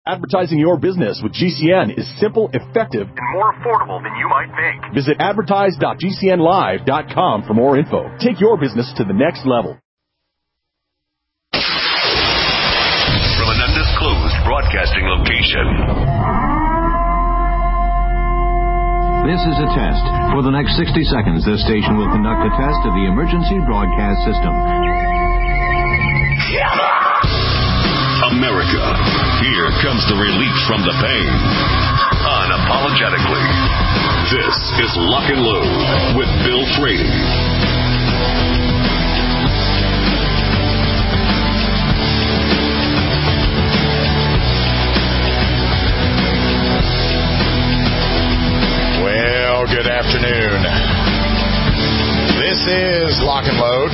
Advertising your business with GCN is simple, effective, and more affordable than you might think. Visit advertise.gcnlive.com for more info. Take your business to the next level. From an undisclosed broadcasting location. This is a test. For the next 60 seconds, this station will conduct a test of the emergency broadcast system. America, here comes the relief from the pain. Unapologetically. This is Lock and Load with Bill Frady. Well, good afternoon. This is Lock and Load.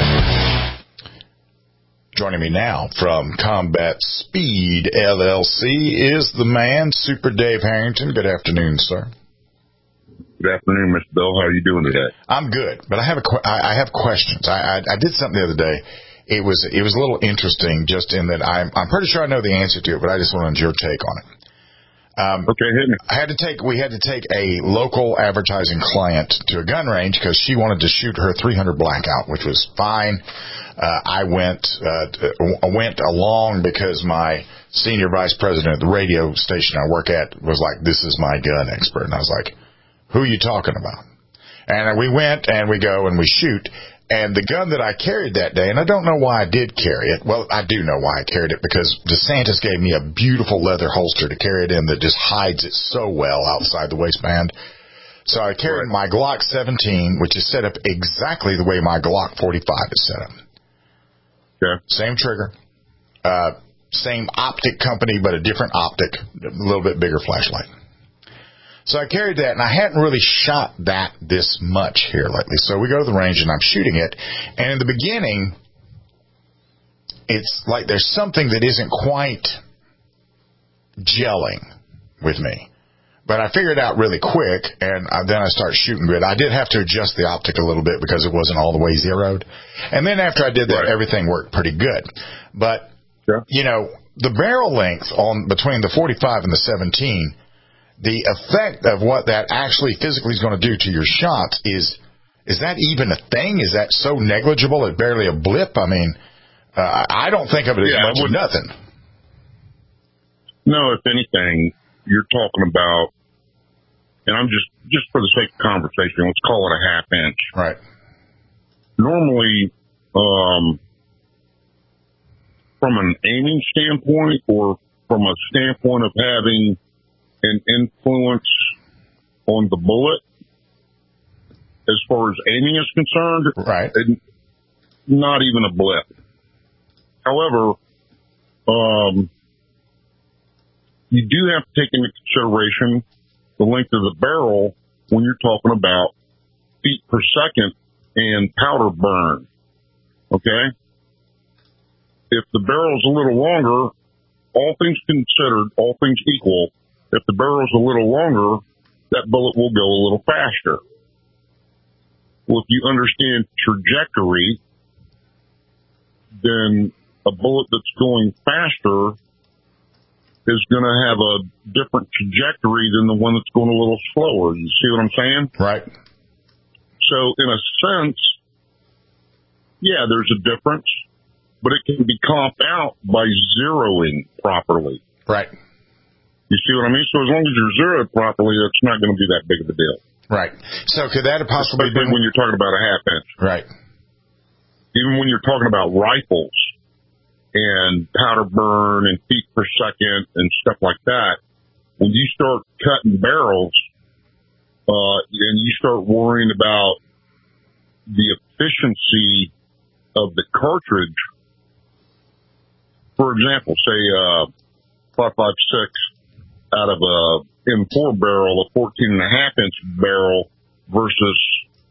Joining me now from Combat Speed LLC is the man, Super Dave Harrington. Good afternoon, sir. Good afternoon, Mr. Bill. How are you doing today? I'm good, but I have questions. I did something the other day. It was a little interesting, just in that I'm pretty sure I know the answer to it, but I just wanted your take on it. Okay, hit me. We had to take a local advertising client to a gun range because she wanted to shoot her 300 blackout, which was fine. I went along because my senior vice president at the radio station I work at was like, "This is my gun expert," and I was like, "Who are you talking about?" And we went and we go and we shoot. And the gun that I carried that day, and I don't know why I did carry it. Well, I do know why I carried it, because DeSantis gave me a beautiful leather holster to carry it in that just hides it so well outside the waistband. So I carried my Glock 17, which is set up exactly the way my Glock 45 is set up. Yeah. Same trigger, same optic company, but a different optic, a little bit bigger flashlight. So I carried that, and I hadn't really shot that this much here lately. So we go to the range, and I'm shooting it. And in the beginning, it's like there's something that isn't quite gelling with me. But I figured it out really quick, and then I start shooting good. I did have to adjust the optic a little bit because it wasn't all the way zeroed. And then after I did that, everything worked pretty good. But, you know, the barrel length between the 45 and the 17, the effect of what that actually physically is going to do to your shots is that even a thing? Is that so negligible? It's barely a blip? I mean, I don't think of it as much as nothing. No, if anything, you're talking about, and I'm just for the sake of conversation, let's call it a half inch. Right. Normally, from an aiming standpoint, or from a standpoint of having an influence on the bullet, as far as aiming is concerned, right? Not even a blip. However, you do have to take into consideration the length of the barrel when you're talking about feet per second and powder burn. Okay? If the barrel's a little longer, all things considered, all things equal, if the barrel's a little longer, that bullet will go a little faster. Well, if you understand trajectory, then a bullet that's going faster is going to have a different trajectory than the one that's going a little slower. You see what I'm saying? Right. So, in a sense, yeah, there's a difference, but it can be comped out by zeroing properly. Right. You see what I mean? So as long as you're zeroed properly, it's not going to be that big of a deal. Right. So could that have possibly been when you're talking about a half inch? Right. Even when you're talking about rifles and powder burn and feet per second and stuff like that, when you start cutting barrels, and you start worrying about the efficiency of the cartridge, for example, say 5.56 out of a M4 barrel, a 14.5-inch barrel versus,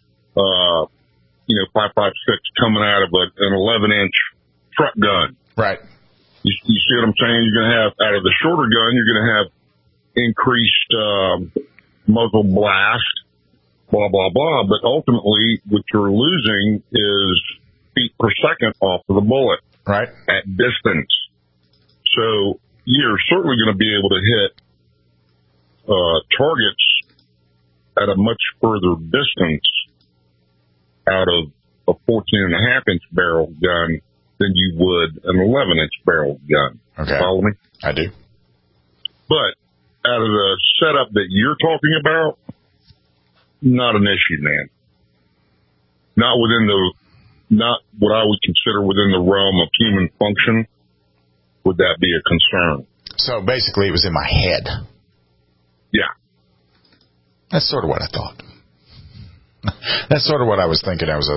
5.56 coming out of an 11-inch truck gun. Right. You see what I'm saying? You're going to have, out of the shorter gun, you're going to have increased muzzle blast, blah, blah, blah. But ultimately, what you're losing is feet per second off of the bullet. Right. At distance. So you're certainly going to be able to hit targets at a much further distance out of a 14.5-inch barrel gun than you would an 11-inch barrel gun. Okay. Follow me? I do. But out of the setup that you're talking about, not an issue, man. Not what I would consider within the realm of human function would that be a concern. So basically it was in my head. Yeah. That's sort of what I thought. That's sort of what I was thinking. One of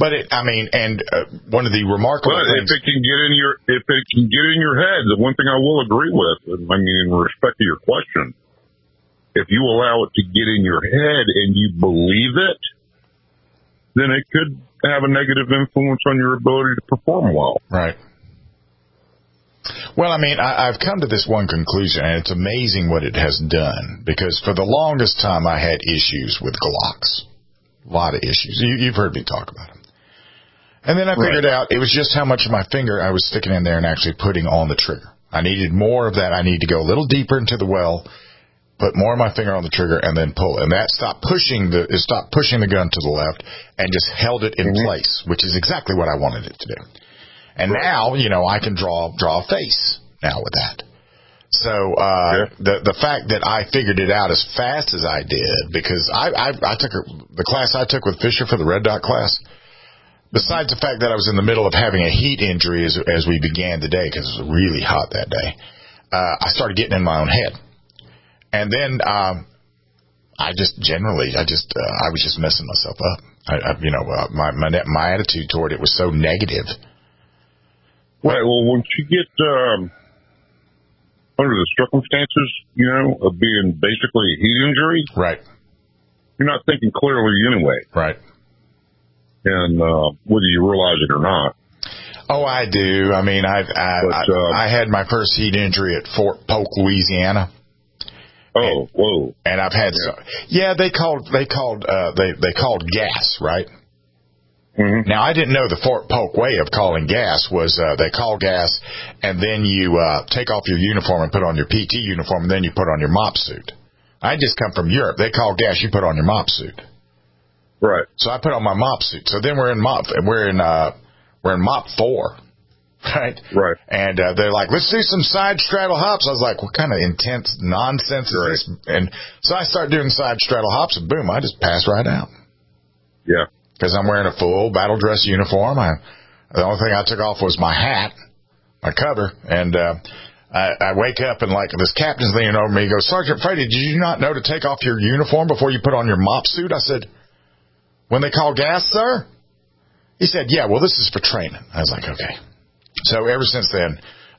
the remarkable things. If it can get in your head, the one thing I will agree with, I mean, in respect to your question, if you allow it to get in your head and you believe it, then it could have a negative influence on your ability to perform well. Right. Well, I mean, I've come to this one conclusion, and it's amazing what it has done, because for the longest time I had issues with Glocks. A lot of issues. You've heard me talk about them. And then I figured out it was just how much of my finger I was sticking in there and actually putting on the trigger. I needed more of that. I need to go a little deeper into the well, put more of my finger on the trigger, and then pull. And that stopped pushing the gun to the left and just held it in place, which is exactly what I wanted it to do. And now, I can draw a face now with that. So the fact that I figured it out as fast as I did, because I took the class I took with Fisher for the Red Dot class, besides the fact that I was in the middle of having a heat injury as we began the day, because it was really hot that day, I started getting in my own head. And then I was just messing myself up. My attitude toward it was so negative. Right. Well, once you get under the circumstances, of being basically a heat injury, right, you're not thinking clearly anyway. Right. And whether you realize it or not. Oh, I do. I mean, I had my first heat injury at Fort Polk, Louisiana. Oh, whoa! And I've had they called gas, right? Mm-hmm. Now, I didn't know the Fort Polk way of calling gas was they call gas, and then you take off your uniform and put on your PT uniform, and then you put on your mop suit. I just come from Europe. They call gas, you put on your mop suit. Right. So I put on my mop suit. So then we're in mop 4, right? Right. And they're like, let's do some side straddle hops. I was like, what kind of intense nonsense is this? And so I start doing side straddle hops, and boom, I just pass right out. Yeah. Because I'm wearing a full battle dress uniform. The only thing I took off was my hat, my cover, and I wake up and like this captain's leaning over me. He goes, Sergeant Frady, did you not know to take off your uniform before you put on your mop suit? I said, when they call gas, sir? He said, yeah, well, this is for training. I was like, okay. So ever since then,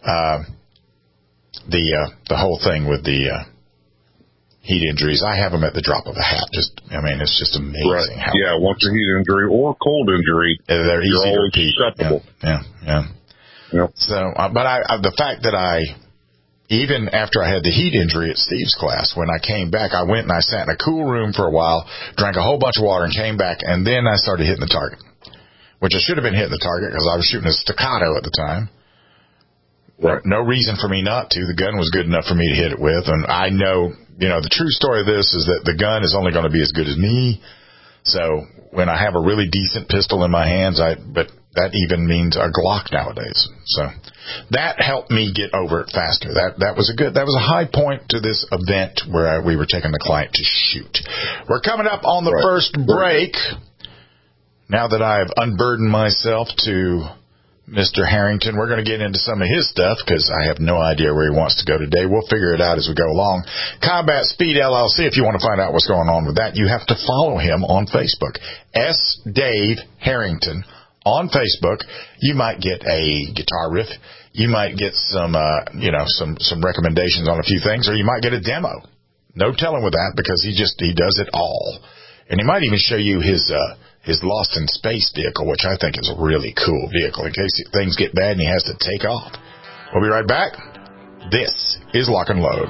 the whole thing with the heat injuries, I have them at the drop of a hat. It's just amazing. Right. How once a heat injury or cold injury, they're easy to repeat. Acceptable. Yeah. So, but the fact that even after I had the heat injury at Steve's class, when I came back, I went and I sat in a cool room for a while, drank a whole bunch of water, and came back, and then I started hitting the target, which I should have been hitting the target because I was shooting a staccato at the time. Right. No reason for me not to. The gun was good enough for me to hit it with, and I know, the true story of this is that the gun is only going to be as good as me. So when I have a really decent pistol in my hands, but that even means a Glock nowadays. So that helped me get over it faster. That was a high point to this event where we were taking the client to shoot. We're coming up on the first break. Now that I've unburdened myself to Mr. Harrington, we're going to get into some of his stuff because I have no idea where he wants to go today. We'll figure it out as we go along. Combat Speed LLC, if you want to find out what's going on with that, you have to follow him on Facebook. S. Dave Harrington on Facebook. You might get a guitar riff. You might get some recommendations on a few things, or you might get a demo. No telling with that because he does it all. And he might even show you his Lost in Space vehicle, which I think is a really cool vehicle in case things get bad and he has to take off. We'll be right back. This is Lock and Load.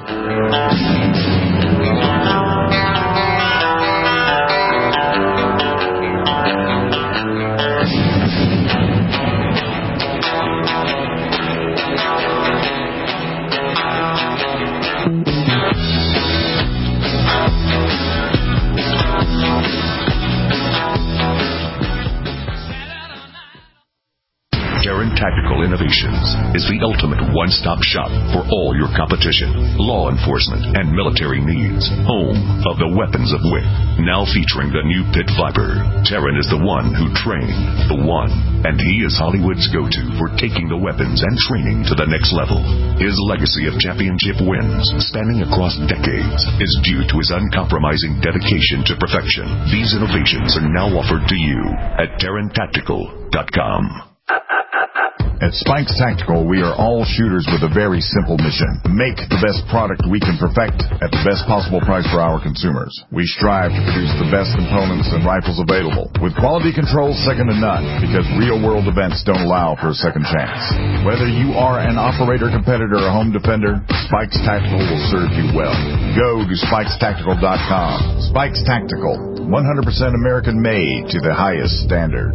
Innovations is the ultimate one-stop shop for all your competition, law enforcement, and military needs. Home of the weapons of WIC. Now featuring the new Pit Viper. Terran is the one who trained the one, and he is Hollywood's go-to for taking the weapons and training to the next level. His legacy of championship wins, spanning across decades, is due to his uncompromising dedication to perfection. These innovations are now offered to you at TerranTactical.com. At Spikes Tactical, we are all shooters with a very simple mission. Make the best product we can perfect at the best possible price for our consumers. We strive to produce the best components and rifles available, with quality control second to none, because real-world events don't allow for a second chance. Whether you are an operator, competitor, or home defender, Spikes Tactical will serve you well. Go to SpikesTactical.com. Spikes Tactical, 100% American-made to the highest standard.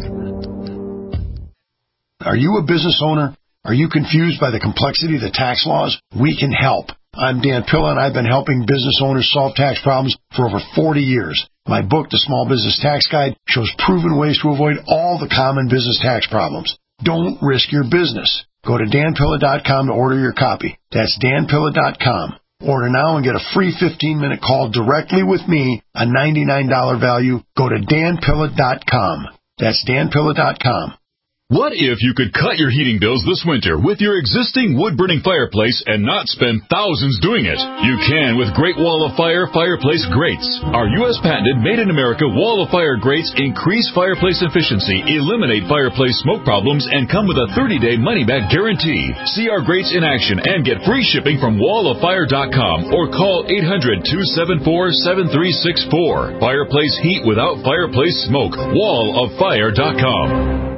Are you a business owner? Are you confused by the complexity of the tax laws? We can help. I'm Dan Pilla, and I've been helping business owners solve tax problems for over 40 years. My book, The Small Business Tax Guide, shows proven ways to avoid all the common business tax problems. Don't risk your business. Go to danpilla.com to order your copy. That's danpilla.com. Order now and get a free 15-minute call directly with me, a $99 value. Go to danpilla.com. That's danpilla.com. What if you could cut your heating bills this winter with your existing wood-burning fireplace and not spend thousands doing it? You can with Great Wall of Fire fireplace grates. Our U.S. patented made-in-America Wall of Fire grates increase fireplace efficiency, eliminate fireplace smoke problems, and come with a 30-day money-back guarantee. See our grates in action and get free shipping from walloffire.com or call 800-274-7364. Fireplace heat without fireplace smoke. walloffire.com.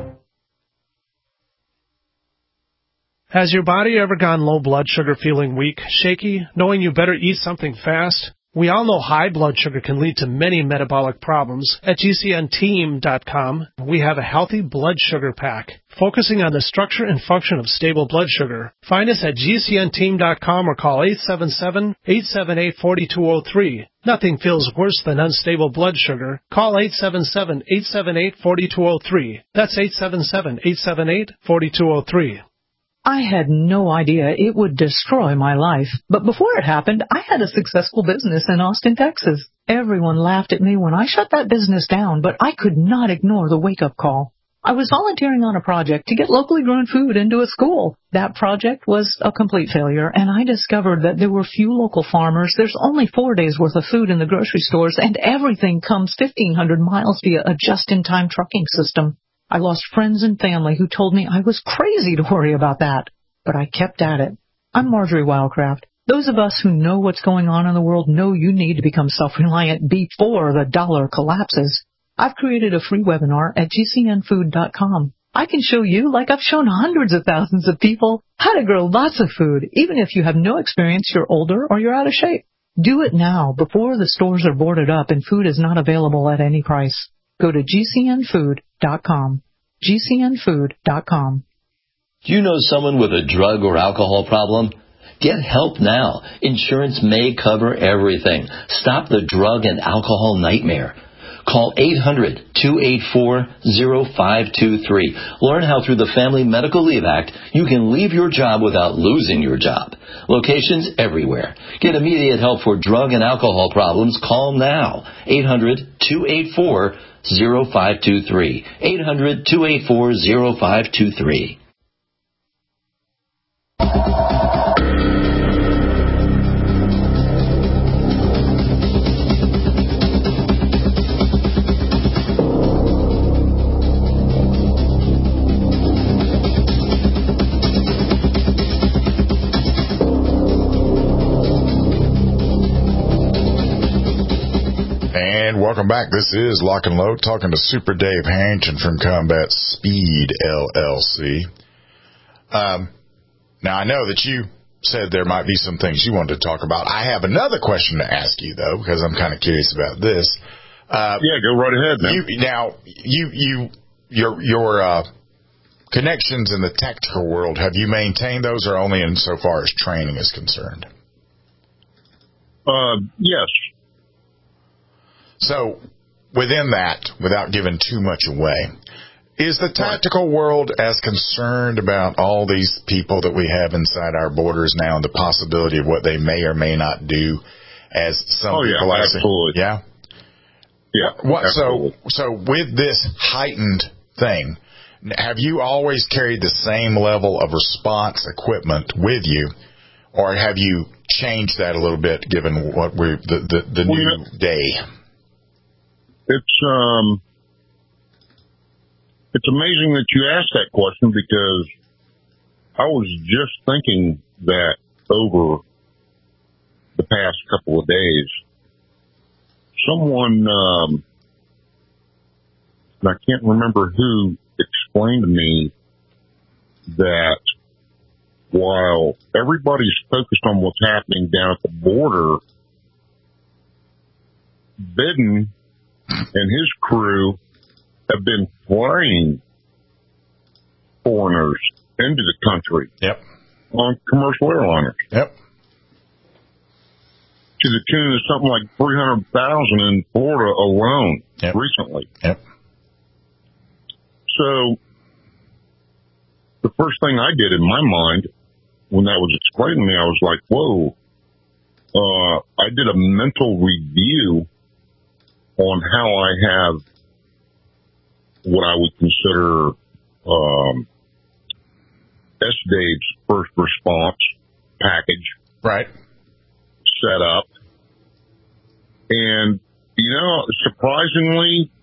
Has your body ever gone low blood sugar, feeling weak, shaky, knowing you better eat something fast? We all know high blood sugar can lead to many metabolic problems. At GCNteam.com, we have a healthy blood sugar pack, focusing on the structure and function of stable blood sugar. Find us at GCNteam.com or call 877-878-4203. Nothing feels worse than unstable blood sugar. Call 877-878-4203. That's 877-878-4203. I had no idea it would destroy my life. But before it happened, I had a successful business in Austin, Texas. Everyone laughed at me when I shut that business down, but I could not ignore the wake-up call. I was volunteering on a project to get locally grown food into a school. That project was a complete failure, and I discovered that there were few local farmers. There's only 4 days' worth of food in the grocery stores, and everything comes 1,500 miles via a just-in-time trucking system. I lost friends and family who told me I was crazy to worry about that, but I kept at it. I'm Marjorie Wildcraft. Those of us who know what's going on in the world know you need to become self-reliant before the dollar collapses. I've created a free webinar at GCNfood.com. I can show you, like I've shown hundreds of thousands of people, how to grow lots of food, even if you have no experience, you're older, or you're out of shape. Do it now, before the stores are boarded up and food is not available at any price. Go to GCNfood.com. GCNfood.com. Do you know someone with a drug or alcohol problem? Get help now. Insurance may cover everything. Stop the drug and alcohol nightmare. Call 800-284-0523. Learn how through the Family Medical Leave Act you can leave your job without losing your job. Locations everywhere. Get immediate help for drug and alcohol problems. Call now. 800-284-0523. 800-284-0523. Welcome back. This is Lock and Load, talking to Super Dave Harrington from Combat Speed LLC. Now, I know that you said there might be some things you wanted to talk about. I have another question to ask you, though, because I'm kind of curious about this. Yeah, go right ahead, man. Your connections in the tactical world, have you maintained those, or only insofar as training is concerned? Yes. So, within that, without giving too much away, Is the tactical world as concerned about all these people that we have inside our borders now and the possibility of what they may or may not do as some people are saying? Absolutely. Yeah? Yeah. So with this heightened thing, have you always carried the same level of response equipment with you, or have you changed that a little bit given what the new day? It's amazing that you asked that question, because I was just thinking that over the past couple of days. Someone, and I can't remember who, explained to me that while everybody's focused on what's happening down at the border, Biden and his crew have been flying foreigners into the country. Yep. On commercial airliners. Yep. To the tune of something like 300,000 in Florida alone. Yep. Recently. Yep. So the first thing I did in my mind when that was explained to me, I was like, whoa. I did a mental review on how I have what I would consider SDAVE's first response package. Right. Set up. And, surprisingly,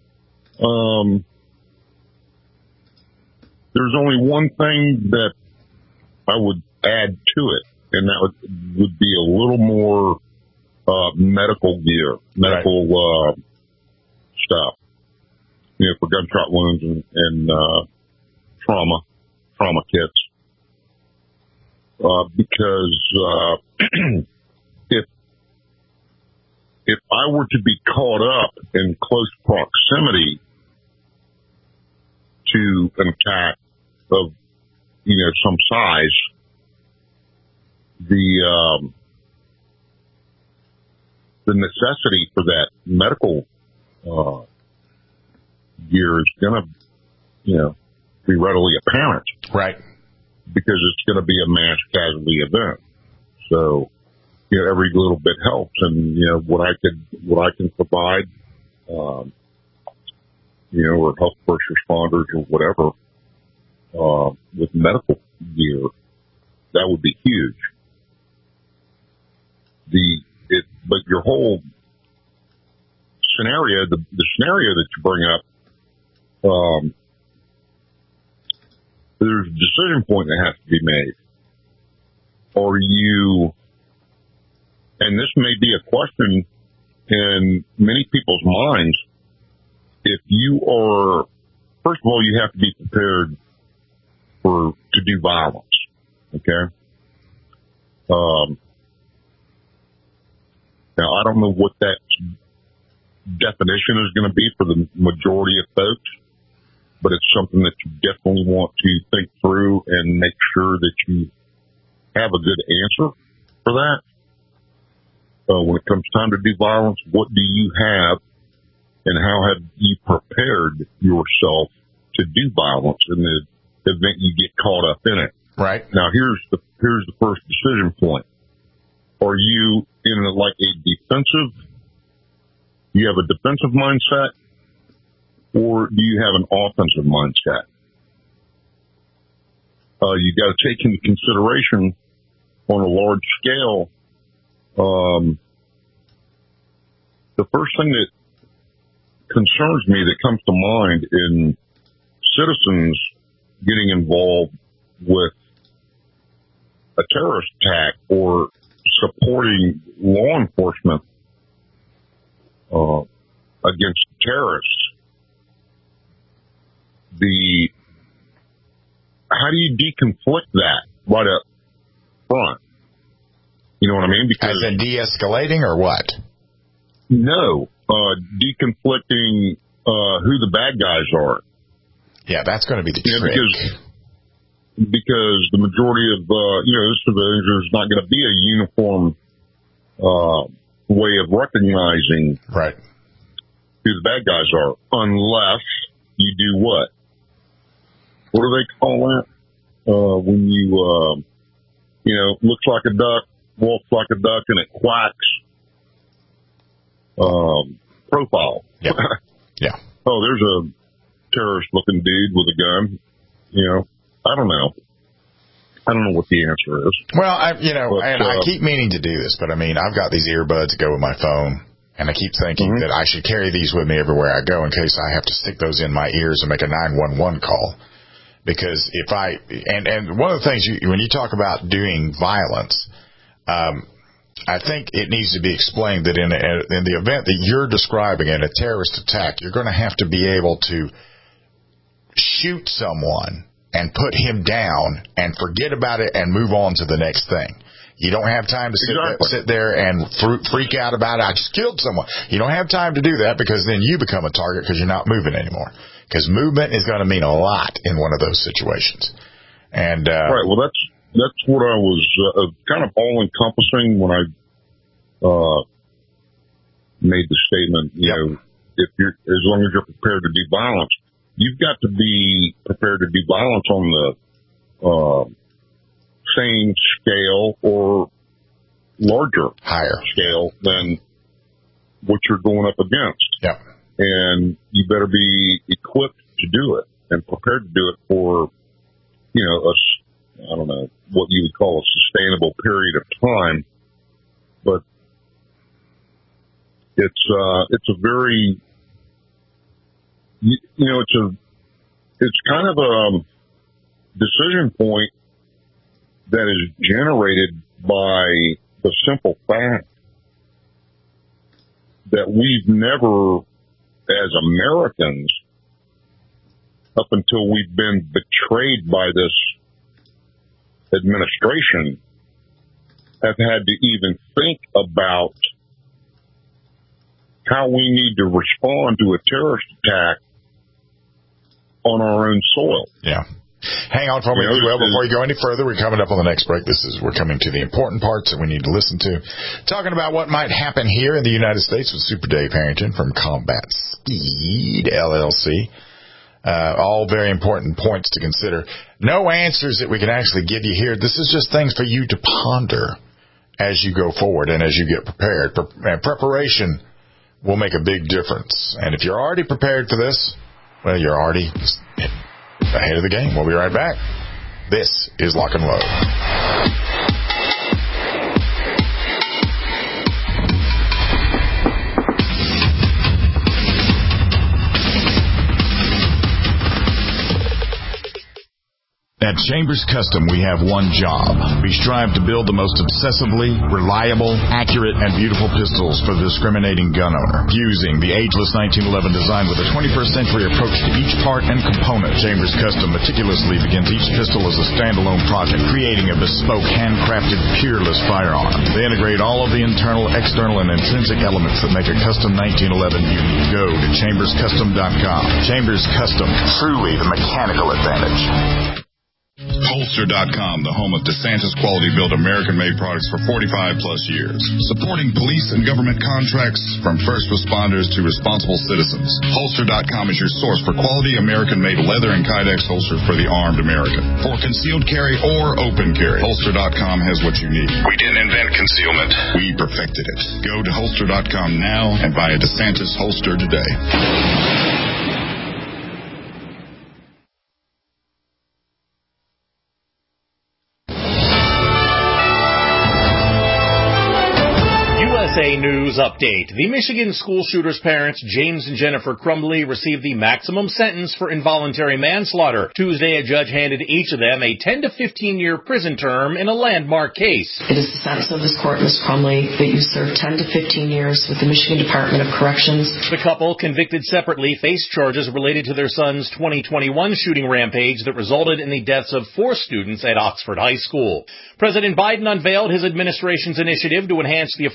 there's only one thing that I would add to it, and that would be a little more medical gear, medical stuff, for gunshot wounds and trauma kits. Because if I were to be caught up in close proximity to an attack of, some size, the necessity for that medical gear is going to, be readily apparent. Right. Because it's going to be a mass casualty event. So, every little bit helps. And, what I can provide, or help first responders or whatever, with medical gear, that would be huge. But your whole scenario, the scenario that you bring up, there's a decision point that has to be made. Are you, and this may be a question in many people's minds, if you are, first of all, you have to be prepared to do violence. Okay? Now, I don't know what that definition is going to be for the majority of folks, but it's something that you definitely want to think through and make sure that you have a good answer for that. When it comes time to do violence, what do you have and how have you prepared yourself to do violence in the event you get caught up in it? Right. Now, here's the first decision point. Are you in you have a defensive mindset, or do you have an offensive mindset? You got to take into consideration on a large scale, the first thing that concerns me that comes to mind in citizens getting involved with a terrorist attack or supporting law enforcement against terrorists. How do you deconflict that right up front? You know what I mean? Because, as in de-escalating or what? No, deconflicting who the bad guys are. Yeah, that's going to be the trick. Because the majority of civilians, there's not going to be a uniform way of recognizing right who the bad guys are, unless you do what? what do they call that? When you, looks like a duck, walks like a duck, and it quacks. Profile. Yeah. Yeah. Oh, there's a terrorist-looking dude with a gun. I don't know. I don't know what the answer is. Well, I keep meaning to do this, but I mean, I've got these earbuds that go with my phone, and I keep thinking that I should carry these with me everywhere I go in case I have to stick those in my ears and make a 911 call. Because if and one of the things when you talk about doing violence, I think it needs to be explained that in the event that you're describing in a terrorist attack, you're going to have to be able to shoot someone and put him down and forget about it and move on to the next thing. You don't have time to sit there and freak out about it. I just killed someone. You don't have time to do that because then you become a target because you're not moving anymore. Because movement is going to mean a lot in one of those situations. And right. Well, that's what I was kind of all encompassing when I made the statement. If you're as long as you're prepared to do violence, you've got to be prepared to do violence on the same scale or higher scale than what you're going up against. Yep. And you better be equipped to do it and prepared to do it for, I don't know what you would call a sustainable period of time, but it's a very, it's kind of a decision point that is generated by the simple fact that we've never, as Americans, up until we've been betrayed by this administration, have had to even think about how we need to respond to a terrorist attack on our own soil. Yeah. Hang on for me, well, before you go any further. We're coming up on the next break. We're coming to the important parts that we need to listen to. Talking about what might happen here in the United States with Super Dave Harrington from Combat Speed LLC. All very important points to consider. No answers that we can actually give you here. This is just things for you to ponder as you go forward and as you get prepared. And preparation will make a big difference. And if you're already prepared for this, well, you're already ahead of the game. We'll be right back. This is Lock and Load. At Chambers Custom, we have one job. We strive to build the most obsessively reliable, accurate, and beautiful pistols for the discriminating gun owner. Fusing the ageless 1911 design with a 21st century approach to each part and component, Chambers Custom meticulously begins each pistol as a standalone project, creating a bespoke, handcrafted, peerless firearm. They integrate all of the internal, external, and intrinsic elements that make a custom 1911 unique. Go to chamberscustom.com. Chambers Custom, truly the mechanical advantage. Holster.com, the home of DeSantis quality built American-made products for 45 plus years. Supporting police and government contracts from first responders to responsible citizens. Holster.com is your source for quality American-made leather and Kydex holsters for the armed American. For concealed carry or open carry, Holster.com has what you need. We didn't invent concealment. We perfected it. Go to Holster.com now and buy a DeSantis holster today. USA News Update. The Michigan school shooter's parents, James and Jennifer Crumbly, received the maximum sentence for involuntary manslaughter. Tuesday, a judge handed each of them a 10 to 15-year prison term in a landmark case. It is the sentence of this court, Ms. Crumbly, that you serve 10 to 15 years with the Michigan Department of Corrections. The couple, convicted separately, faced charges related to their son's 2021 shooting rampage that resulted in the deaths of 4 students at Oxford High School. President Biden unveiled his administration's initiative to enhance the affordability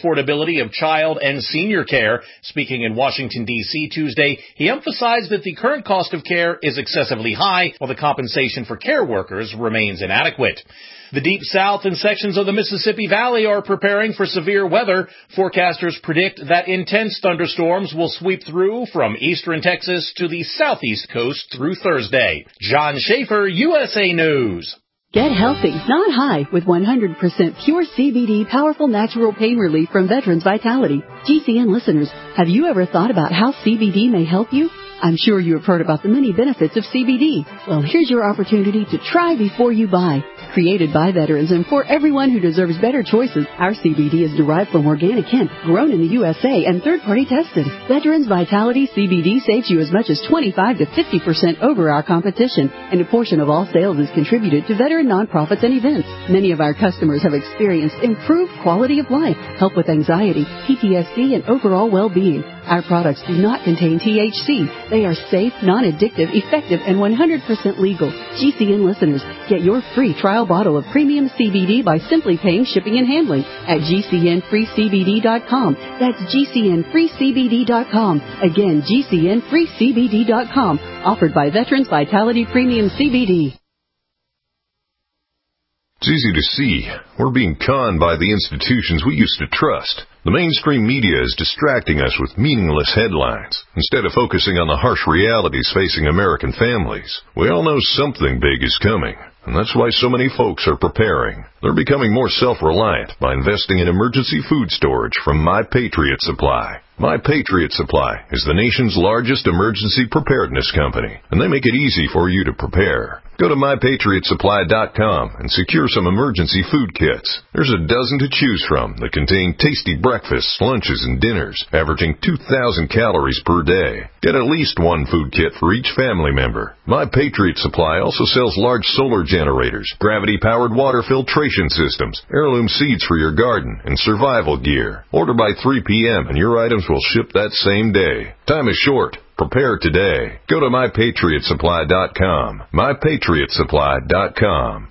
affordability of child and senior care. Speaking in Washington, D.C. Tuesday, he emphasized that the current cost of care is excessively high, while the compensation for care workers remains inadequate. The Deep South and sections of the Mississippi Valley are preparing for severe weather. Forecasters predict that intense thunderstorms will sweep through from eastern Texas to the southeast coast through Thursday. John Schaefer, USA News. Get healthy, not high, with 100% pure CBD powerful natural pain relief from Veterans Vitality. GCN listeners, have you ever thought about how CBD may help you? I'm sure you have heard about the many benefits of CBD. Well, here's your opportunity to try before you buy. Created by veterans and for everyone who deserves better choices, our CBD is derived from organic hemp, grown in the USA and third-party tested. Veterans Vitality CBD saves you as much as 25 to 50% over our competition, and a portion of all sales is contributed to veteran nonprofits and events. Many of our customers have experienced improved quality of life, help with anxiety, PTSD, and overall well-being. Our products do not contain THC. They are safe, non-addictive, effective, and 100% legal. GCN listeners, get your free trial bottle of premium CBD by simply paying shipping and handling at GCNFreeCBD.com. That's GCNFreeCBD.com. Again, GCNFreeCBD.com. Offered by Veterans Vitality Premium CBD. It's easy to see. We're being conned by the institutions we used to trust. The mainstream media is distracting us with meaningless headlines instead of focusing on the harsh realities facing American families. We all know something big is coming, and that's why so many folks are preparing. They're becoming more self-reliant by investing in emergency food storage from My Patriot Supply. My Patriot Supply is the nation's largest emergency preparedness company, and they make it easy for you to prepare. Go to MyPatriotSupply.com and secure some emergency food kits. There's a dozen to choose from that contain tasty breakfasts, lunches, and dinners, averaging 2,000 calories per day. Get at least one food kit for each family member. My Patriot Supply also sells large solar generators, gravity-powered water filtration systems, heirloom seeds for your garden, and survival gear. Order by 3 p.m. and your items will ship that same day. Time is short. Prepare today. Go to MyPatriotSupply.com. MyPatriotSupply.com.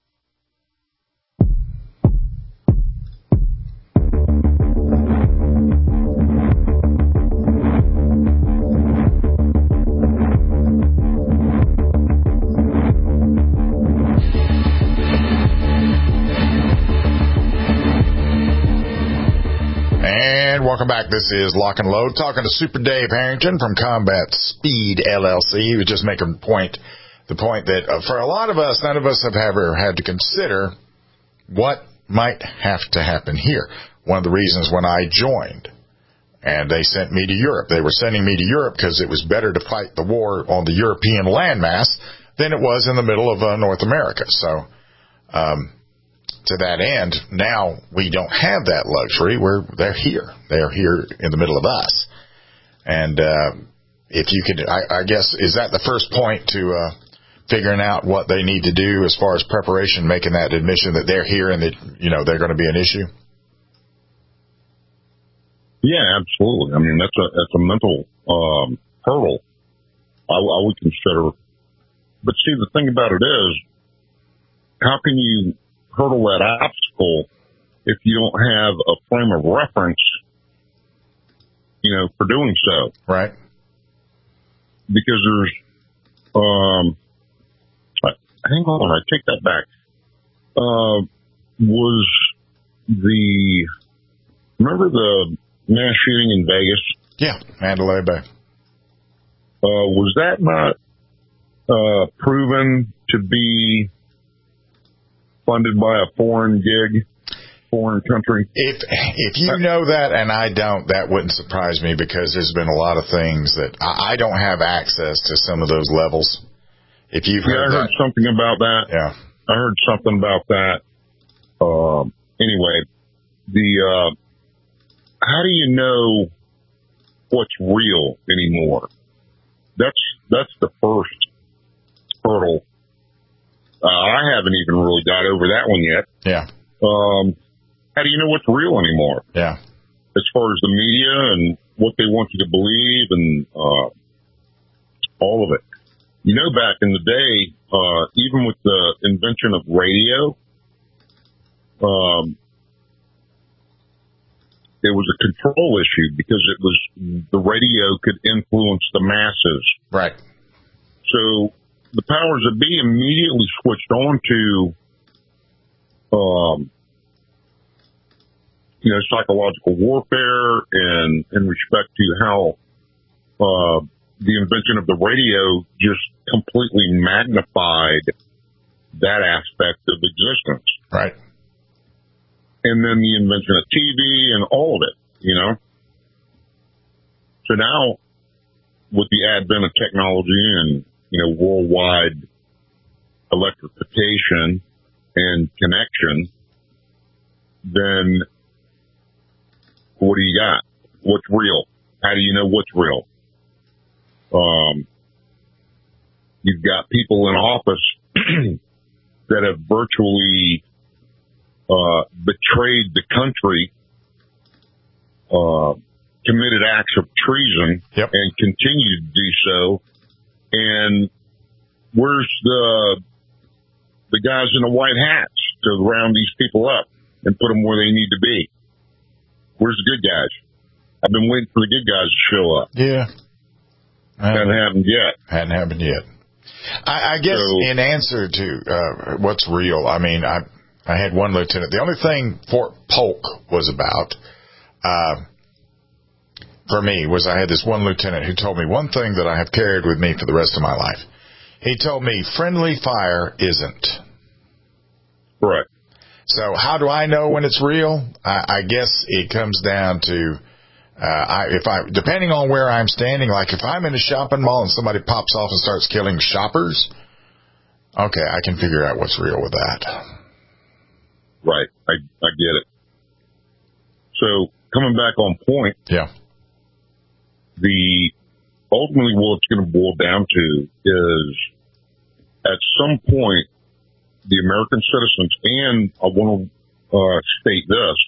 Welcome back. This is Lock and Load, talking to Super Dave Harrington from Combat Speed LLC. He was just making the point that for a lot of us, none of us have ever had to consider what might have to happen here. One of the reasons when I joined and they sent me to Europe, they were sending me to Europe because it was better to fight the war on the European landmass than it was in the middle of North America. So, to that end, now we don't have that luxury. They're here. They're here in the middle of us. And if you could, I guess, is that the first point to figuring out what they need to do as far as preparation, making that admission that they're here and that they're going to be an issue? Yeah, absolutely. I mean, that's a mental hurdle. I would consider. But see, the thing about it is, how can you hurdle that obstacle if you don't have a frame of reference, for doing so? Right. Because there's, hang on, I take that back. Remember the mass shooting in Vegas? Yeah, Mandalay Bay. Was that not proven to be funded by a foreign country? If you know that and I don't, that wouldn't surprise me, because there's been a lot of things that I don't have access to some of those levels. If you've heard I heard something about that. Yeah. I heard something about that. Anyway, how do you know what's real anymore? That's the first hurdle. I haven't even really got over that one yet. Yeah. How do you know what's real anymore? Yeah. As far as the media and what they want you to believe and all of it. Back in the day, even with the invention of radio, it was a control issue because it was the radio could influence the masses. Right. So the powers that be immediately switched on to, psychological warfare and in respect to how the invention of the radio just completely magnified that aspect of existence. Right. And then the invention of TV and all of it, So now, with the advent of technology and, worldwide electrification and connection, then what do you got? What's real? How do you know what's real? You've got people in office that have virtually betrayed the country, committed acts of treason, and continue to do so. And where's the guys in the white hats to round these people up and put them where they need to be? Where's the good guys? I've been waiting for the good guys to show up. Yeah. Hadn't happened yet. Hadn't happened yet. I guess in answer to what's real, I mean, I had one lieutenant. The only thing Fort Polk was about, for me, was I had this one lieutenant who told me one thing that I have carried with me for the rest of my life. He told me friendly fire isn't. Right. So how do I know when it's real? I guess it comes down to, depending on where I'm standing, like if I'm in a shopping mall and somebody pops off and starts killing shoppers, okay, I can figure out what's real with that. Right. I get it. So coming back on point. Yeah. Ultimately what it's going to boil down to is at some point, the American citizens, and I want to state this,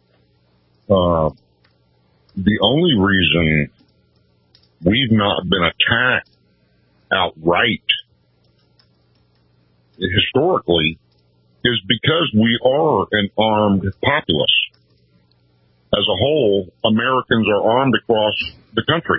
the only reason we've not been attacked outright historically is because we are an armed populace. As a whole, Americans are armed across the country.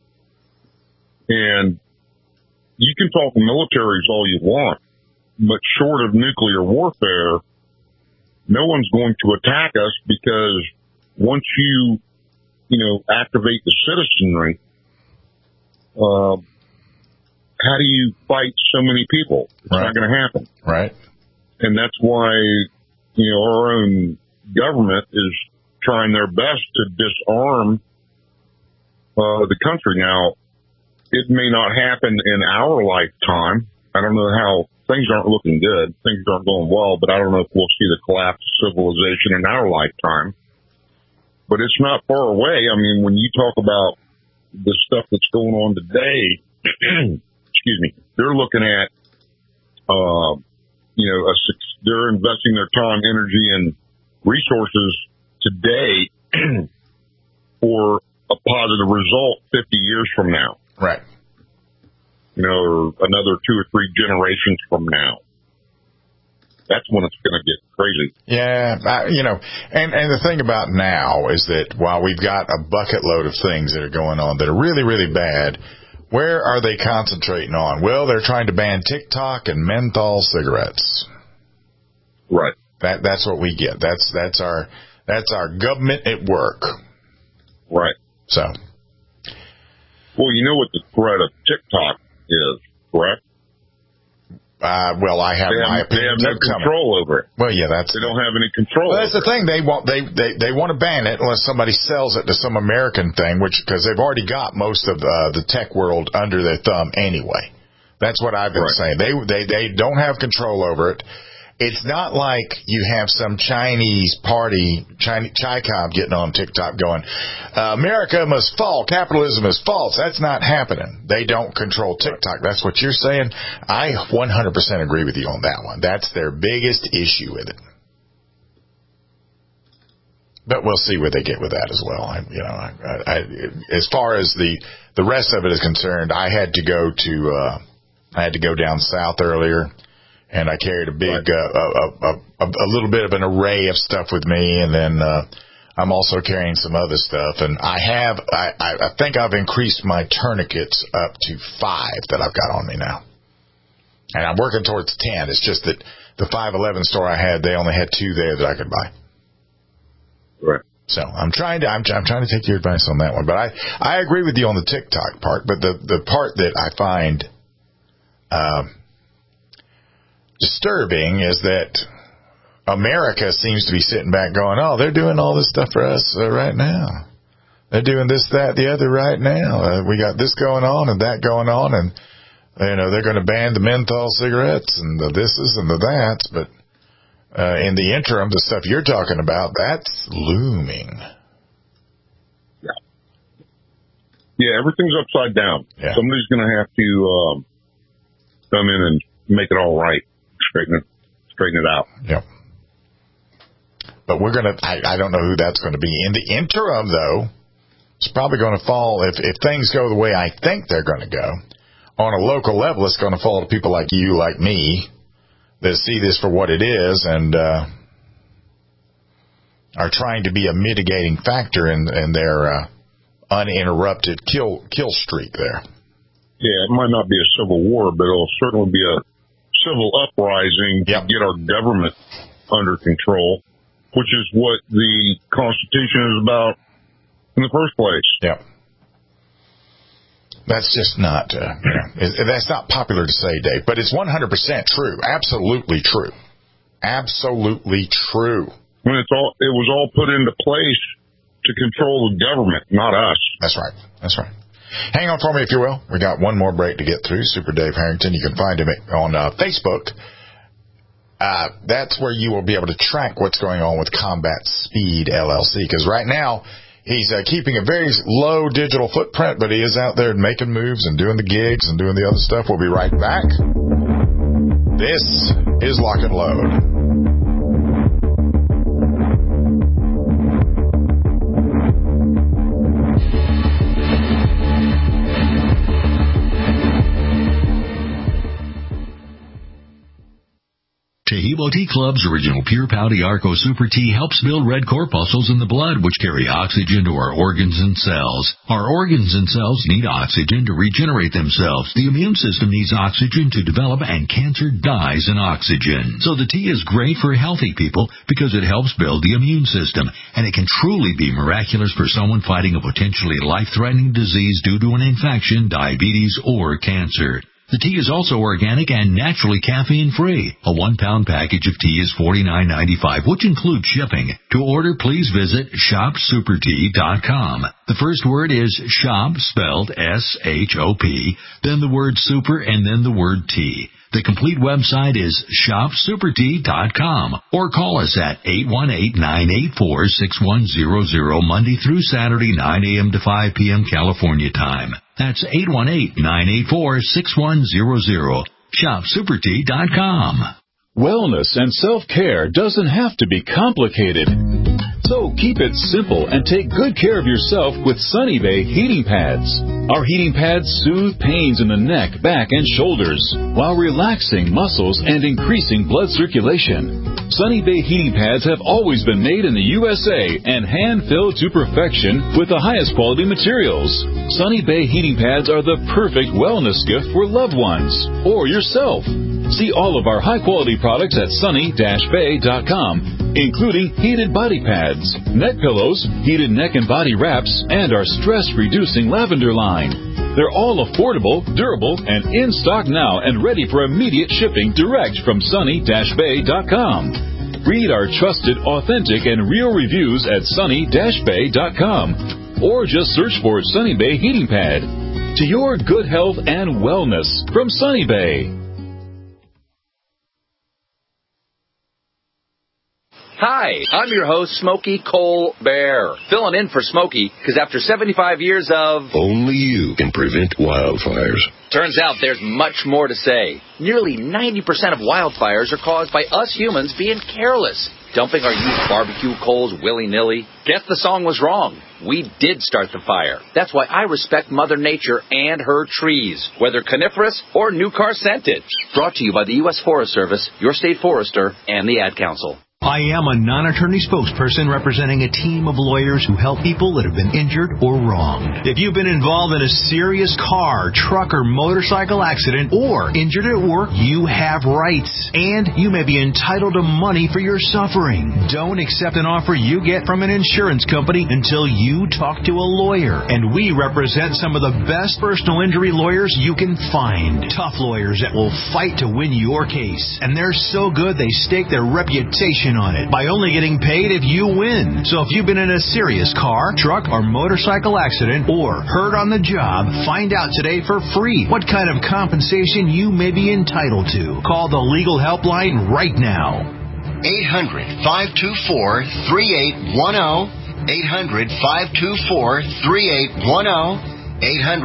And you can talk militaries all you want, but short of nuclear warfare, no one's going to attack us because once you activate the citizenry, how do you fight so many people? It's not going to happen. Right. And that's why, our own government is trying their best to disarm the country. Now, it may not happen in our lifetime. I don't know how things aren't looking good. Things aren't going well, but I don't know if we'll see the collapse of civilization in our lifetime. But it's not far away. I mean, when you talk about the stuff that's going on today, excuse me, they're looking at, they're investing their time, energy, and resources today for a positive result 50 years from now. Right. Or another 2 or 3 generations from now. That's when it's going to get crazy. Yeah, and the thing about now is that while we've got a bucket load of things that are going on that are really, really bad, where are they concentrating on? Well, they're trying to ban TikTok and menthol cigarettes. Right. That's what we get. That's our government at work. Right. So. Well, you know what the threat of TikTok is, correct? Well, I have my opinion. They have no control over it. Well, yeah, they don't have any control. Well, that's the thing. They want to ban it unless somebody sells it to some American thing, because they've already got most of the tech world under their thumb anyway. That's what I've been saying. They don't have control over it. It's not like you have some Chinese party, Chi-Com getting on TikTok going, America must fall, capitalism is false. That's not happening. They don't control TikTok. That's what you're saying. I 100% agree with you on that one. That's their biggest issue with it. But we'll see where they get with that as well. As far as the rest of it is concerned, I had to go down south earlier. And I carried a big, a little bit of an array of stuff with me, and then I'm also carrying some other stuff, and I think I've increased my tourniquets up to 5 that I've got on me now. And I'm working towards 10. It's just that the 511 store I had, they only had 2 there that I could buy. Right. So I'm trying to take your advice on that one. But I agree with you on the TikTok part, but the part that I find disturbing is that America seems to be sitting back going, oh, they're doing all this stuff for us right now. They're doing this, that, the other right now. We got this going on and that going on, and they're going to ban the menthol cigarettes and the thises and the that's. But in the interim, the stuff you're talking about, that's looming. Yeah, everything's upside down. Yeah. Somebody's going to have to come in and make it all right, straighten it out. Yep. But we're going to, I don't know who that's going to be. In the interim, though, it's probably going to fall, if things go the way I think they're going to go, on a local level, it's going to fall to people like you, like me, that see this for what it is and are trying to be a mitigating factor in their uninterrupted kill streak there. Yeah, it might not be a civil war, but it'll certainly be a civil uprising to get our government under control, which is what the Constitution is about in the first place. Yeah. That's just not, that's not popular to say, Dave, but it's 100% true. Absolutely true. Absolutely true. When it was all put into place to control the government, not us. That's right. That's right. Hang on for me, if you will. We got one more break to get through. Super Dave Harrington. You can find him on Facebook. That's where you will be able to track what's going on with Combat Speed LLC, because right now he's keeping a very low digital footprint, but he is out there making moves and doing the gigs and doing the other stuff. We'll be right back. This is Lock and Load. Taheebo Tea Club's original Pure Pouty Arco Super Tea helps build red corpuscles in the blood, which carry oxygen to our organs and cells. Our organs and cells need oxygen to regenerate themselves. The immune system needs oxygen to develop, and cancer dies in oxygen. So the tea is great for healthy people because it helps build the immune system, and it can truly be miraculous for someone fighting a potentially life-threatening disease due to an infection, diabetes, or cancer. The tea is also organic and naturally caffeine-free. A 1-pound package of tea is $49.95, which includes shipping. To order, please visit shopsupertea.com. The first word is shop, spelled S-H-O-P, then the word super, and then the word tea. The complete website is shopsupertea.com, or call us at 818-984-6100 Monday through Saturday, 9 a.m. to 5 p.m. California time. That's 818-984-6100. Shopsupertea.com. Wellness and self-care doesn't have to be complicated. So keep it simple and take good care of yourself with Sunny Bay heating pads. Our heating pads soothe pains in the neck, back, and shoulders while relaxing muscles and increasing blood circulation. Sunny Bay heating pads have always been made in the USA and hand-filled to perfection with the highest quality materials. Sunny Bay heating pads are the perfect wellness gift for loved ones or yourself. See all of our high-quality products at sunny-bay.com, including heated body pads, neck pillows, heated neck and body wraps, and our stress-reducing lavender line. They're all affordable, durable, and in stock now and ready for immediate shipping direct from sunny-bay.com. Read our trusted, authentic, and real reviews at sunny-bay.com, or just search for Sunny Bay Heating Pad. To your good health and wellness from Sunny Bay. Hi, I'm your host, Smokey Cole Bear, filling in for Smokey because after 75 years of... Only you can prevent wildfires. Turns out there's much more to say. Nearly 90% of wildfires are caused by us humans being careless, dumping our used barbecue coals willy-nilly. Guess the song was wrong. We did start the fire. That's why I respect Mother Nature and her trees, whether coniferous or new car scented. Brought to you by the U.S. Forest Service, your state forester, and the Ad Council. I am a non-attorney spokesperson representing a team of lawyers who help people that have been injured or wronged. If you've been involved in a serious car, truck, or motorcycle accident or injured at work, you have rights, and you may be entitled to money for your suffering. Don't accept an offer you get from an insurance company until you talk to a lawyer, and we represent some of the best personal injury lawyers you can find. Tough lawyers that will fight to win your case, and they're so good they stake their reputation on it by only getting paid if you win. So if you've been in a serious car, truck, or motorcycle accident or hurt on the job, find out today for free what kind of compensation you may be entitled to. Call the legal helpline right now. 800-524-3810. 800-524-3810.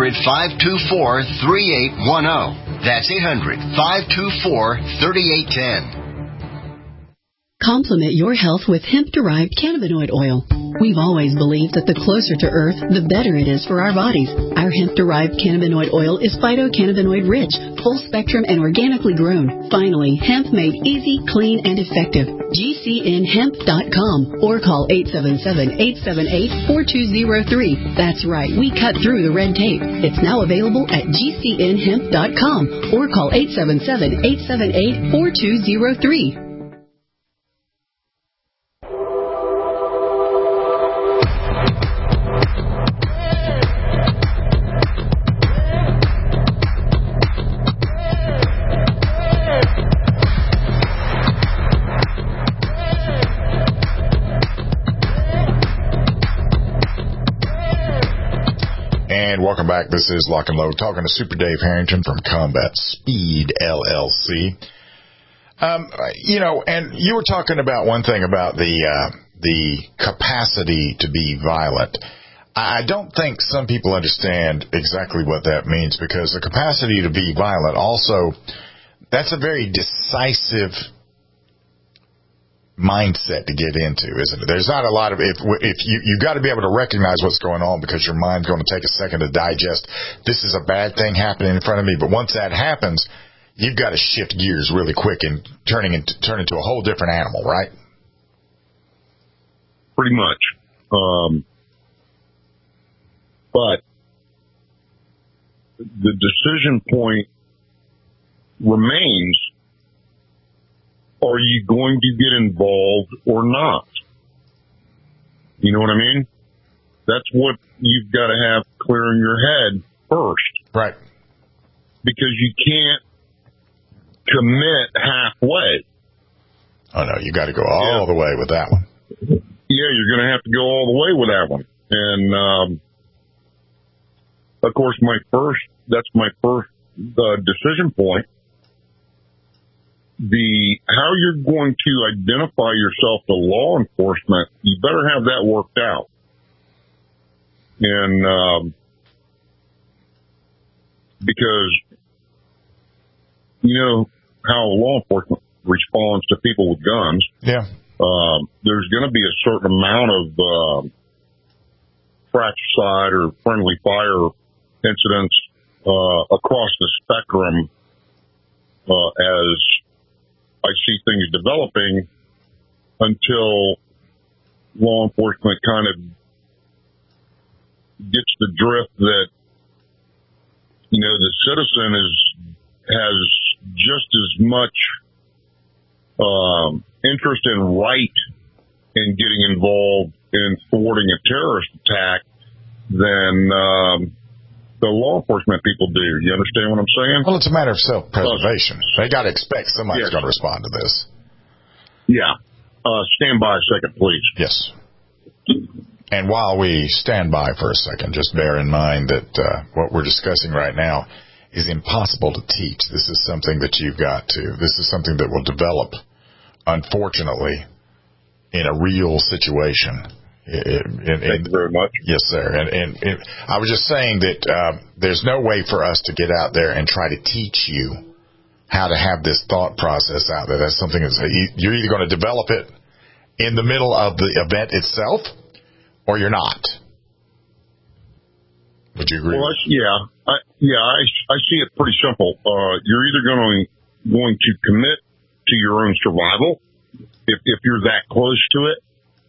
800-524-3810. That's 800-524-3810. Complement your health with hemp-derived cannabinoid oil. We've always believed that the closer to Earth, the better it is for our bodies. Our hemp-derived cannabinoid oil is phytocannabinoid-rich, full-spectrum, and organically grown. Finally, hemp made easy, clean, and effective. GCNhemp.com or call 877-878-4203. That's right, we cut through the red tape. It's now available at GCNhemp.com or call 877-878-4203. And welcome back. This is Lock and Load, talking to Super Dave Harrington from Combat Speed LLC. And you were talking about one thing about the capacity to be violent. I don't think some people understand exactly what that means, because the capacity to be violent also, that's a very decisive mindset to get into, isn't it? There's not a lot of, if you've got to be able to recognize what's going on, because your mind's going to take a second to digest, this is a bad thing happening in front of me. But once that happens, you've got to shift gears really quick and turn into a whole different animal, right? Pretty much. But the decision point remains, are you going to get involved or not? You know what I mean? That's what you've got to have clear in your head first. Right. Because you can't commit halfway. Oh, no, you got to go all the way with that one. Yeah, you're going to have to go all the way with that one. And, of course, that's my first decision point. How you're going to identify yourself to law enforcement, you better have that worked out. And, because, you know how law enforcement responds to people with guns. Yeah. There's going to be a certain amount of, fratricide or friendly fire incidents, across the spectrum, as I see things developing, until law enforcement kind of gets the drift that, you know, the citizen has just as much interest and right in getting involved in thwarting a terrorist attack than the law enforcement people do. You understand what I'm saying? Well, it's a matter of self-preservation. They got to expect somebody's going to respond to this. Yeah. Stand by a second, please. Yes. And while we stand by for a second, just bear in mind that what we're discussing right now is impossible to teach. This is something that you've got to. This is something that will develop, unfortunately, in a real situation. Thank you very much. Yes, sir. And I was just saying that there's no way for us to get out there and try to teach you how to have this thought process out there. That's something that's, you're either going to develop it in the middle of the event itself, or you're not. Would you agree? Well, I see it pretty simple. You're either going to commit to your own survival, if you're that close to it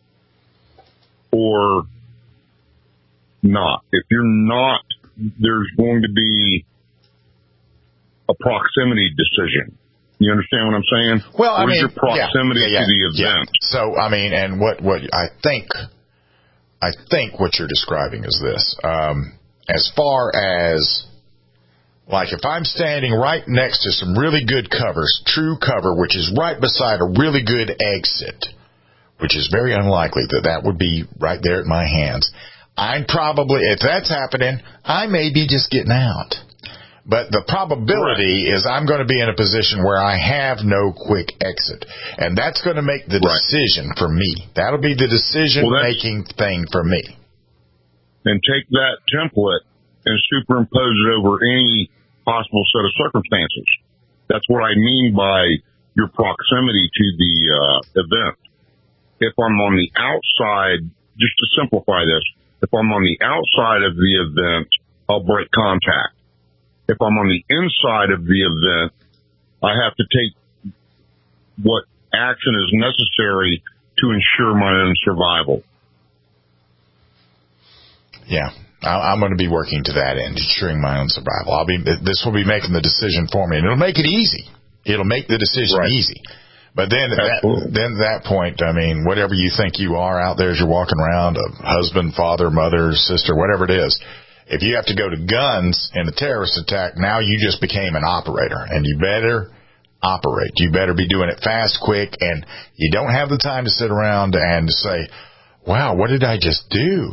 or not. If you're not, there's going to be a proximity decision. You understand what I'm saying? Well, I Where's mean, your proximity to the event? Yeah. So, I mean, and what I think what you're describing is this. As far as, like, if I'm standing right next to some really good covers, true cover, which is right beside a really good exit, which is very unlikely that would be right there at my hands, I'm probably, if that's happening, I may be just getting out. But the probability is I'm going to be in a position where I have no quick exit. And that's going to make the decision for me. That'll be the decision-making thing for me. And take that template and superimpose it over any possible set of circumstances. That's what I mean by your proximity to the event. If I'm on the outside, just to simplify this, if I'm on the outside of the event, I'll break contact. If I'm on the inside of the event, I have to take what action is necessary to ensure my own survival. Yeah, I'm going to be working to that end, ensuring my own survival. This will be making the decision for me, and it'll make it easy. It'll make the decision easy. But then at that point, I mean, whatever you think you are out there as you're walking around, a husband, father, mother, sister, whatever it is, if you have to go to guns in a terrorist attack, now you just became an operator, and you better operate. You better be doing it fast, quick, and you don't have the time to sit around and say, wow, what did I just do?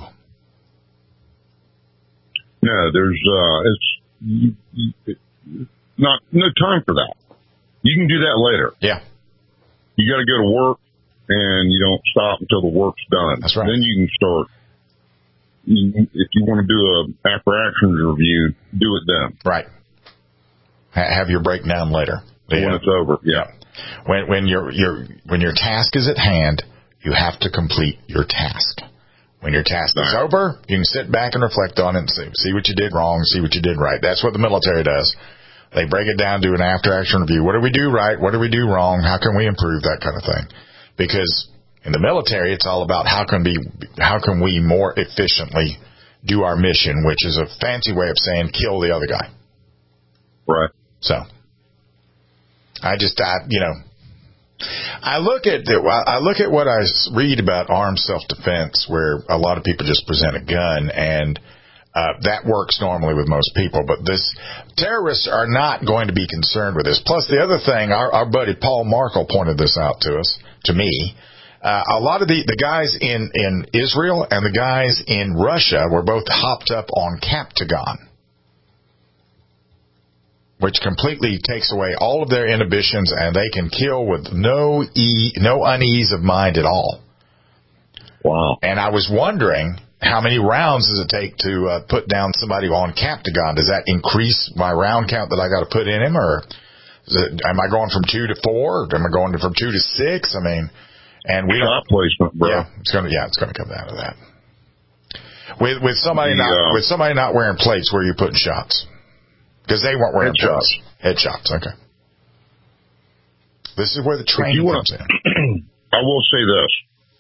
No, there's no time for that. You can do that later. Yeah. You got to go to work, and you don't stop until the work's done. That's right. Then you can start. If you want to do a after actions review, do it then. Right. Have your breakdown later. When it's over. Yeah. When your task is at hand, you have to complete your task. When your task is over, you can sit back and reflect on it and see what you did wrong, see what you did right. That's what the military does. They break it down, do an after-action review. What do we do right? What do we do wrong? How can we improve? That kind of thing. Because in the military, it's all about how can we more efficiently do our mission, which is a fancy way of saying kill the other guy. Right. So, I look at what I read about armed self-defense, where a lot of people just present a gun, and that works normally with most people. But terrorists are not going to be concerned with this. Plus, the other thing, our buddy Paul Markle pointed this out to me. A lot of the guys in Israel and the guys in Russia were both hopped up on Captagon, which completely takes away all of their inhibitions, and they can kill with no unease of mind at all. Wow. And I was wondering, how many rounds does it take to put down somebody on Captagon? Does that increase my round count that I got to put in him, or am I going from 2 to 4? Or am I going from 2 to 6? I mean, and we shot placement, bro. Yeah, it's going to come down to that. With somebody not wearing plates, where are you putting shots? Because they weren't wearing plates. Headshots. Okay. This is where the training comes in. I will say this.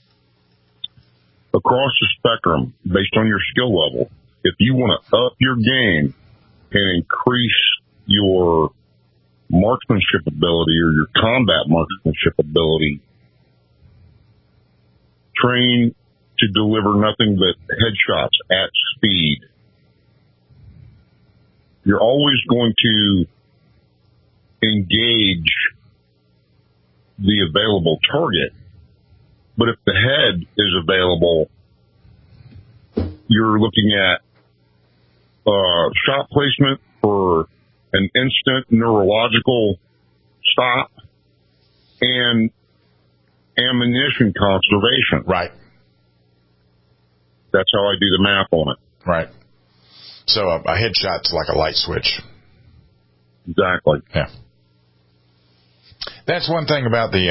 Across the spectrum, based on your skill level, if you want to up your game and increase your marksmanship ability or your combat marksmanship ability, train to deliver nothing but headshots at speed. You're always going to engage the available target, but if the head is available, you're looking at shot placement for an instant neurological stop and ammunition conservation. Right. That's how I do the math on it. Right. So a headshot's like a light switch. Exactly. Yeah. That's one thing about the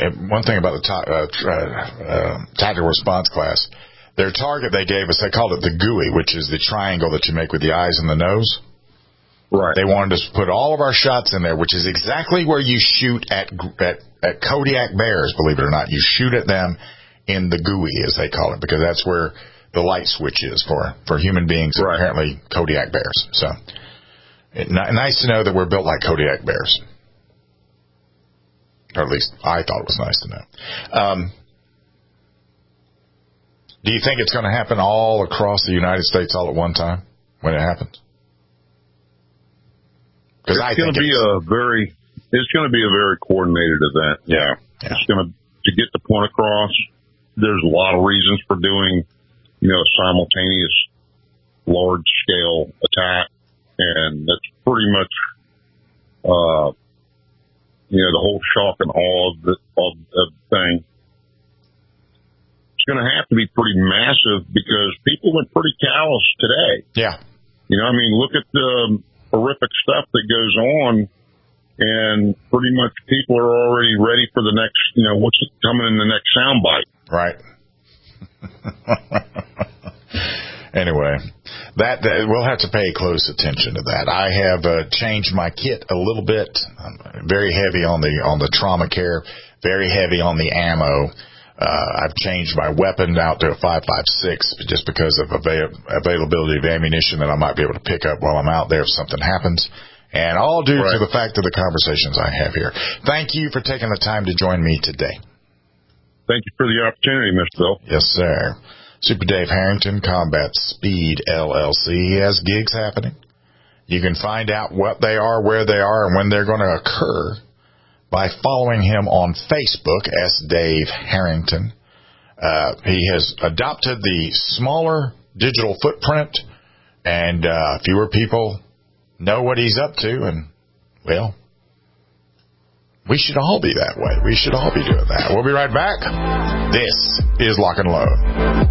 tactical response class. Their target they gave us, they called it the GUI, which is the triangle that you make with the eyes and the nose. Right. They wanted us to put all of our shots in there, which is exactly where you shoot at at Kodiak bears, believe it or not. You shoot at them in the GUI, as they call it, because that's where the light switch is for human beings, and apparently Kodiak bears. So nice to know that we're built like Kodiak bears. Or at least I thought it was nice to know. Do you think it's going to happen all across the United States all at one time when it happens? Because it's going to be a very coordinated event. Yeah. It's going to get the point across. There's a lot of reasons for doing, a simultaneous large scale attack. And that's pretty much, the whole shock and awe of the thing. It's going to have to be pretty massive because people are pretty callous today. Yeah. Look at the horrific stuff that goes on, and pretty much people are already ready for the next, what's coming in the next soundbite. Right. Anyway, that we'll have to pay close attention to that. I have changed my kit a little bit. I'm very heavy on the trauma care, very heavy on the ammo. I've changed my weapon out to a 5.56 just because of availability of ammunition that I might be able to pick up while I'm out there if something happens. And all due to the fact of the conversations I have here. Thank you for taking the time to join me today. Thank you for the opportunity, Mr. Bill. Yes, sir. Super Dave Harrington, Combat Speed LLC. He has gigs happening. You can find out what they are, where they are, and when they're going to occur by following him on Facebook as Dave Harrington. He has adopted the smaller digital footprint, and fewer people know what he's up to, and, well, we should all be that way. We should all be doing that. We'll be right back. This is Lock and Load.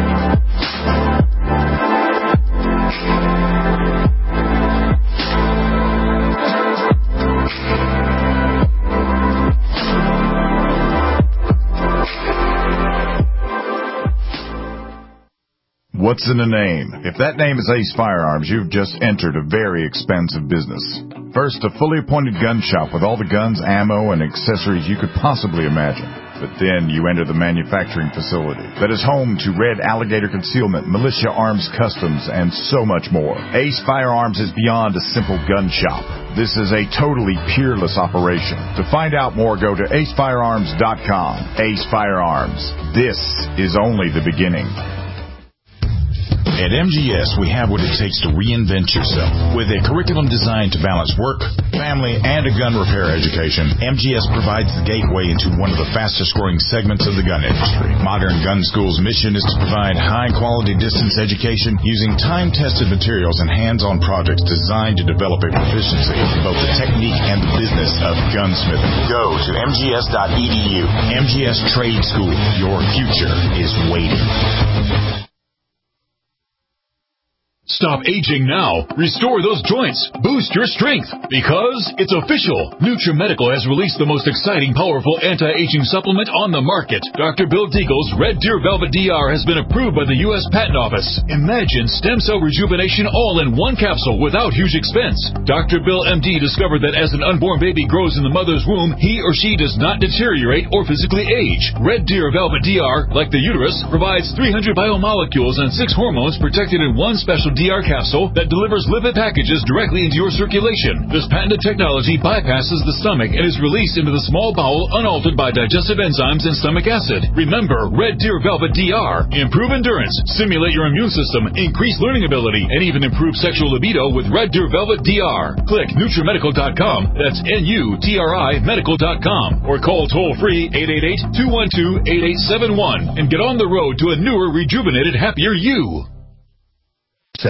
What's in a name? If that name is Ace Firearms, you've just entered a very expensive business. First, a fully appointed gun shop with all the guns, ammo, and accessories you could possibly imagine. But then you enter the manufacturing facility that is home to Red Alligator Concealment, Militia Arms Customs, and so much more. Ace Firearms is beyond a simple gun shop. This is a totally peerless operation. To find out more, go to acefirearms.com. Ace Firearms. This is only the beginning. At MGS, we have what it takes to reinvent yourself. With a curriculum designed to balance work, family, and a gun repair education, MGS provides the gateway into one of the fastest-growing segments of the gun industry. Modern Gun School's mission is to provide high-quality distance education using time-tested materials and hands-on projects designed to develop a proficiency in both the technique and the business of gunsmithing. Go to mgs.edu. MGS Trade School. Your future is waiting. Stop aging now. Restore those joints. Boost your strength. Because it's official. NutriMedical has released the most exciting, powerful anti-aging supplement on the market. Dr. Bill Deagle's Red Deer Velvet DR has been approved by the U.S. Patent Office. Imagine stem cell rejuvenation all in one capsule without huge expense. Dr. Bill MD discovered that as an unborn baby grows in the mother's womb, he or she does not deteriorate or physically age. Red Deer Velvet DR, like the uterus, provides 300 biomolecules and 6 hormones protected in one special DR capsule that delivers lipid packages directly into your circulation. This patented technology bypasses the stomach and is released into the small bowel unaltered by digestive enzymes and stomach acid. Remember, Red Deer Velvet DR. Improve endurance, stimulate your immune system, increase learning ability, and even improve sexual libido with Red Deer Velvet DR. Click NutriMedical.com, that's NUTRI Medical.com, or call toll-free 888-212-8871 and get on the road to a newer, rejuvenated, happier you.